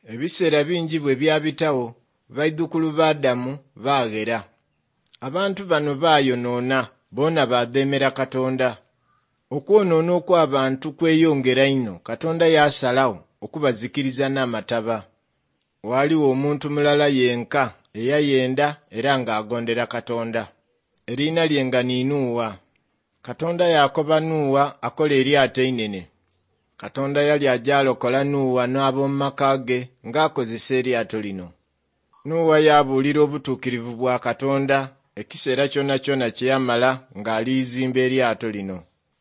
Ebiseera bingi bwe byabitawo, baidukulu ba Adamu baagera. Abantu bano baayonoona, boona baademera Katonda. Okwonoona okw'abantu kweyongera ino, Katonda yasalawo okubazikiriza n'amataba. Waaliwo omuntu mulala yenka eyayenda era ng'agondera Katonda. Erinnya lye nga Ninuwa. Katonda yakoba Nuwa akola eryato inene. Katonda yali ajalokola Nuwa n'ab'omu maka ge ng'akozesa eryato lino. Nuwa yabuulira obutuukirivu bwa Katonda ekiseera kyonna kyonna kye yamala ng'alizimba eryato lino.